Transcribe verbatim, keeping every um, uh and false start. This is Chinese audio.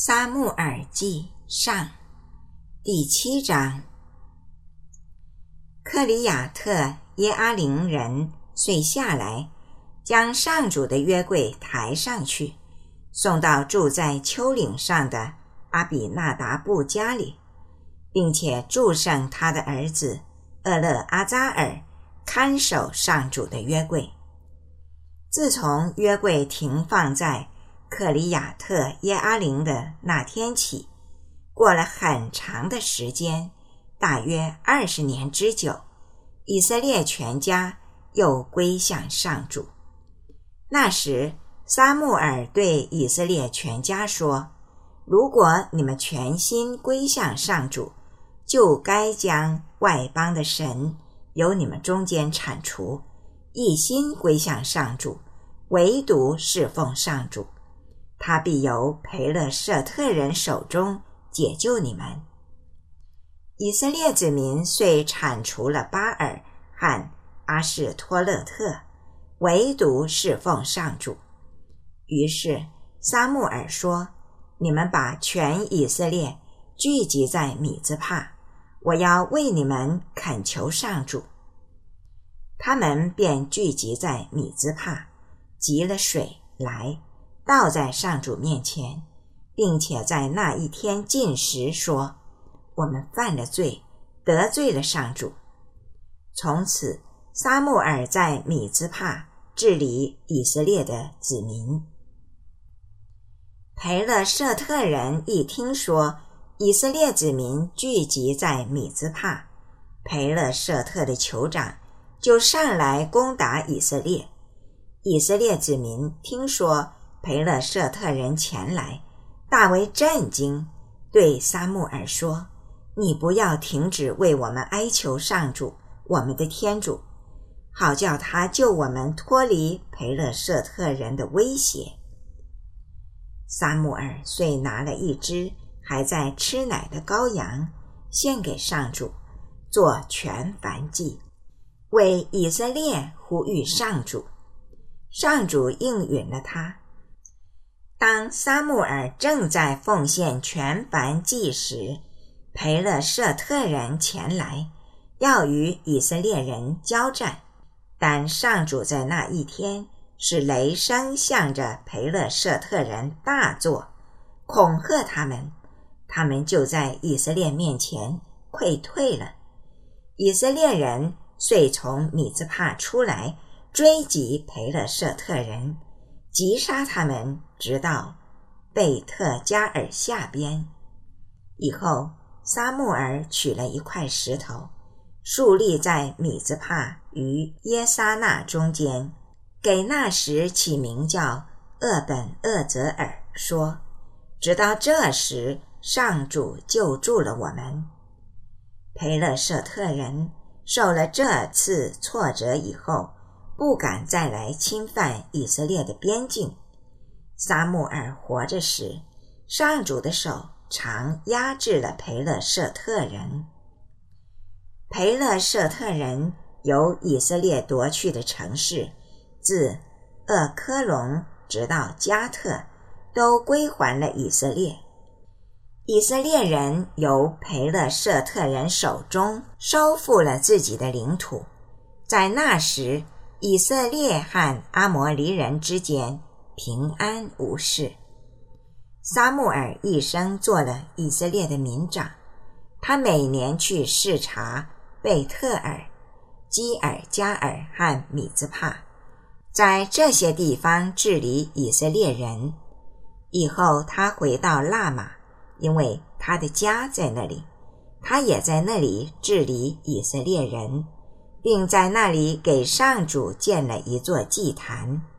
撒慕尔记上第七章。克里亚特耶阿林人遂下来，将上主的约柜抬上去，送到住在丘陵上的阿比纳达布家里，并且祝圣他的儿子厄勒阿扎尔看守上主的约柜。自从约柜停放在克里亚特耶阿林的那天起，过了很长的时间，大约二十年之久，以色列全家又归向上主。那时撒慕尔对以色列全家说，如果你们全心归向上主，就该将外邦的神由你们中间铲除，一心归向上主，唯独侍奉上主，他必由培勒舍特人手中解救你们。以色列子民遂铲除了巴尔和阿士托勒特，唯独侍奉上主。于是撒慕尔说，你们把全以色列聚集在米兹帕，我要为你们恳求上主。他们便聚集在米兹帕，汲了水来，倒在上主面前，并且在那一天禁食，说，我们犯了罪，得罪了上主。从此撒慕尔在米兹帕治理以色列的子民。培勒舍特人一听说以色列子民聚集在米兹帕，培勒舍特的酋长就上来攻打以色列。以色列子民听说培勒舍特人前来，大为震惊，对撒慕尔说，你不要停止为我们哀求上主，我们的天主，好叫他救我们脱离培勒舍特人的威胁。撒慕尔遂拿了一只还在吃奶的羔羊，献给上主，做全燔祭，为以色列呼吁上主。上主应允了他。当撒慕尔正在奉献全燔祭时，培勒舍特人前来，要与以色列人交战。但上主在那一天使雷声向着培勒舍特人大作，恐吓他们，他们就在以色列面前溃退了。以色列人遂从米兹帕出来，追击培勒舍特人，击杀他们，直到贝特加尔下边。以后撒慕尔取了一块石头，竖立在米兹帕与耶撒那中间，给那时起名叫厄本厄泽尔，说，直到这时上主救助了我们。培勒舍特人受了这次挫折以后，不敢再来侵犯以色列的边境。撒慕尔活着时，上主的手常压制了培勒舍特人。培勒舍特人由以色列夺去的城市，自厄科隆直到加特，都归还了以色列。以色列人由培勒舍特人手中收复了自己的领土。在那时，以色列和阿摩黎人之间平安无事。撒慕尔一生做了以色列的民长，他每年去视察贝特尔、基尔加尔和米兹帕，在这些地方治理以色列人。以后他回到拉玛，因为他的家在那里，他也在那里治理以色列人，并在那里给上主建了一座祭坛。